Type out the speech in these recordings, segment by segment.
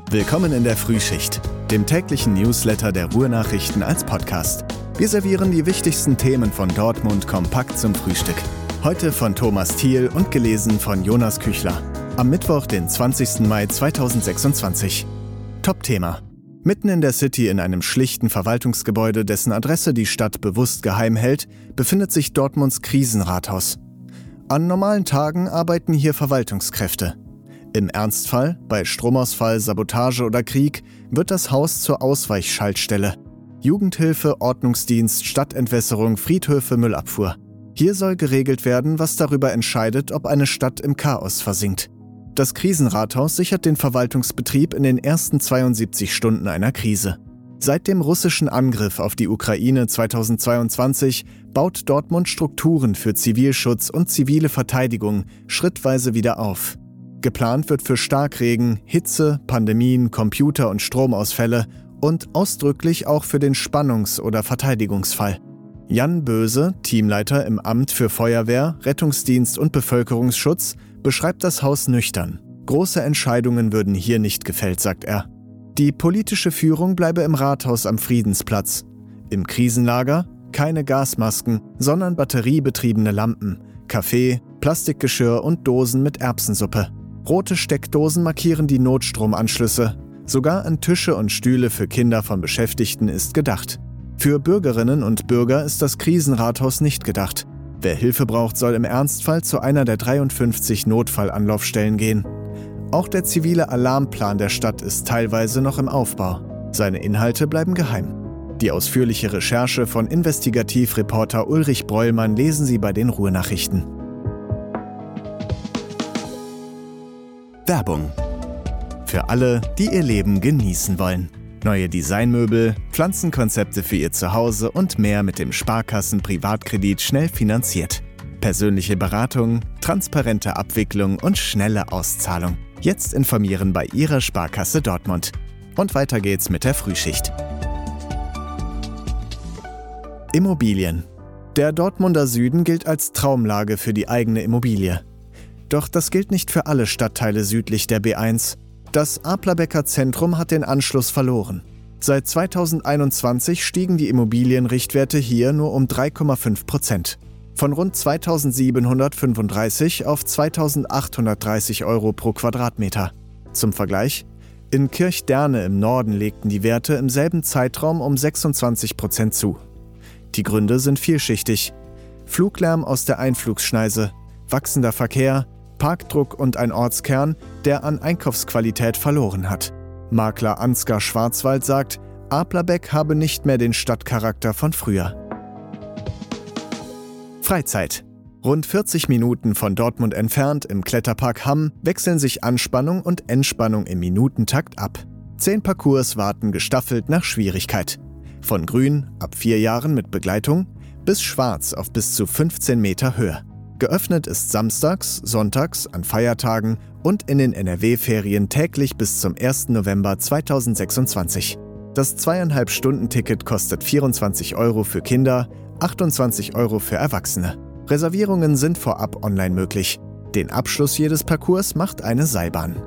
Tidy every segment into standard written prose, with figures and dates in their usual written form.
Willkommen in der Frühschicht, dem täglichen Newsletter der Ruhr-Nachrichten als Podcast. Wir servieren die wichtigsten Themen von Dortmund kompakt zum Frühstück. Heute von Thomas Thiel und gelesen von Jonas Küchler. Am Mittwoch, den 20. Mai 2026. Top-Thema. Mitten in der City in einem schlichten Verwaltungsgebäude, dessen Adresse die Stadt bewusst geheim hält, befindet sich Dortmunds Krisenrathaus. An normalen Tagen arbeiten hier Verwaltungskräfte. Im Ernstfall, bei Stromausfall, Sabotage oder Krieg, wird das Haus zur Ausweichschaltstelle. Jugendhilfe, Ordnungsdienst, Stadtentwässerung, Friedhöfe, Müllabfuhr. Hier soll geregelt werden, was darüber entscheidet, ob eine Stadt im Chaos versinkt. Das Krisenrathaus sichert den Verwaltungsbetrieb in den ersten 72 Stunden einer Krise. Seit dem russischen Angriff auf die Ukraine 2022 baut Dortmund Strukturen für Zivilschutz und zivile Verteidigung schrittweise wieder auf. Geplant wird für Starkregen, Hitze, Pandemien, Computer- und Stromausfälle und ausdrücklich auch für den Spannungs- oder Verteidigungsfall. Jan Böse, Teamleiter im Amt für Feuerwehr, Rettungsdienst und Bevölkerungsschutz, beschreibt das Haus nüchtern. Große Entscheidungen würden hier nicht gefällt, sagt er. Die politische Führung bleibe im Rathaus am Friedensplatz. Im Krisenlager keine Gasmasken, sondern batteriebetriebene Lampen, Kaffee, Plastikgeschirr und Dosen mit Erbsensuppe. Rote Steckdosen markieren die Notstromanschlüsse. Sogar an Tische und Stühle für Kinder von Beschäftigten ist gedacht. Für Bürgerinnen und Bürger ist das Krisenrathaus nicht gedacht. Wer Hilfe braucht, soll im Ernstfall zu einer der 53 Notfallanlaufstellen gehen. Auch der zivile Alarmplan der Stadt ist teilweise noch im Aufbau. Seine Inhalte bleiben geheim. Die ausführliche Recherche von Investigativreporter Ulrich Brollmann lesen Sie bei den Ruhr-Nachrichten. Werbung. Für alle, die ihr Leben genießen wollen. Neue Designmöbel, Pflanzenkonzepte für ihr Zuhause und mehr mit dem Sparkassen-Privatkredit schnell finanziert. Persönliche Beratung, transparente Abwicklung und schnelle Auszahlung. Jetzt informieren bei Ihrer Sparkasse Dortmund. Und weiter geht's mit der Frühschicht. Immobilien. Der Dortmunder Süden gilt als Traumlage für die eigene Immobilie. Doch das gilt nicht für alle Stadtteile südlich der B1. Das Aplabecker Zentrum hat den Anschluss verloren. Seit 2021 stiegen die Immobilienrichtwerte hier nur um 3,5%. Von rund 2.735 auf 2.830 Euro pro Quadratmeter. Zum Vergleich: in Kirchderne im Norden legten die Werte im selben Zeitraum um 26% zu. Die Gründe sind vielschichtig. Fluglärm aus der Einflugsschneise, wachsender Verkehr, Parkdruck und ein Ortskern, der an Einkaufsqualität verloren hat. Makler Ansgar Schwarzwald sagt, Aplabeck habe nicht mehr den Stadtcharakter von früher. Freizeit. Rund 40 Minuten von Dortmund entfernt im Kletterpark Hamm wechseln sich Anspannung und Entspannung im Minutentakt ab. 10 Parcours warten gestaffelt nach Schwierigkeit. Von grün, ab 4 Jahren mit Begleitung, bis schwarz auf bis zu 15 Meter Höhe. Geöffnet ist samstags, sonntags, an Feiertagen und in den NRW-Ferien täglich bis zum 1. November 2026. Das 2,5-Stunden-Ticket kostet 24 Euro für Kinder, 28 Euro für Erwachsene. Reservierungen sind vorab online möglich. Den Abschluss jedes Parcours macht eine Seilbahn.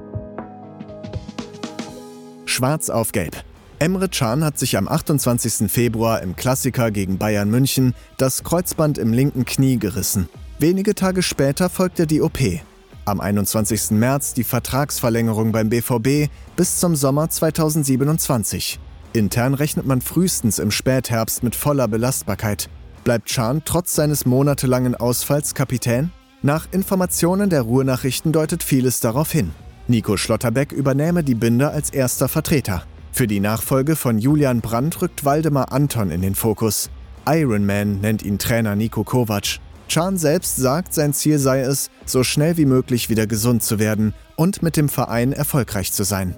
Schwarz auf Gelb. Emre Can hat sich am 28. Februar im Klassiker gegen Bayern München das Kreuzband im linken Knie gerissen. Wenige Tage später folgte die OP. Am 21. März die Vertragsverlängerung beim BVB bis zum Sommer 2027. Intern rechnet man frühestens im Spätherbst mit voller Belastbarkeit. Bleibt Can trotz seines monatelangen Ausfalls Kapitän? Nach Informationen der Ruhr-Nachrichten deutet vieles darauf hin. Nico Schlotterbeck übernähme die Binde als erster Vertreter. Für die Nachfolge von Julian Brandt rückt Waldemar Anton in den Fokus. Ironman nennt ihn Trainer Niko Kovac. Can selbst sagt, sein Ziel sei es, so schnell wie möglich wieder gesund zu werden und mit dem Verein erfolgreich zu sein.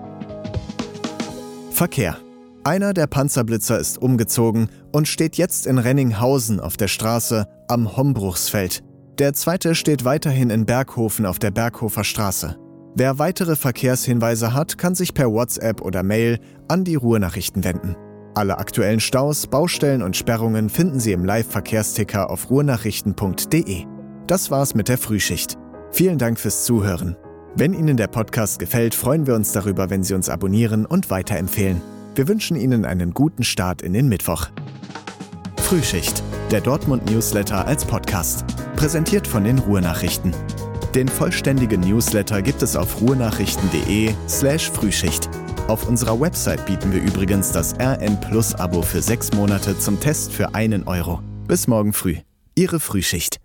Verkehr. Einer der Panzerblitzer ist umgezogen und steht jetzt in Renninghausen auf der Straße am Hombruchsfeld. Der zweite steht weiterhin in Berghofen auf der Berghofer Straße. Wer weitere Verkehrshinweise hat, kann sich per WhatsApp oder Mail an die Ruhr-Nachrichten wenden. Alle aktuellen Staus, Baustellen und Sperrungen finden Sie im Live-Verkehrsticker auf ruhrnachrichten.de. Das war's mit der Frühschicht. Vielen Dank fürs Zuhören. Wenn Ihnen der Podcast gefällt, freuen wir uns darüber, wenn Sie uns abonnieren und weiterempfehlen. Wir wünschen Ihnen einen guten Start in den Mittwoch. Frühschicht, der Dortmund-Newsletter als Podcast. Präsentiert von den Ruhrnachrichten. Den vollständigen Newsletter gibt es auf ruhrnachrichten.de/Frühschicht. Auf unserer Website bieten wir übrigens das RN Plus Abo für 6 Monate zum Test für 1 Euro. Bis morgen früh. Ihre Frühschicht.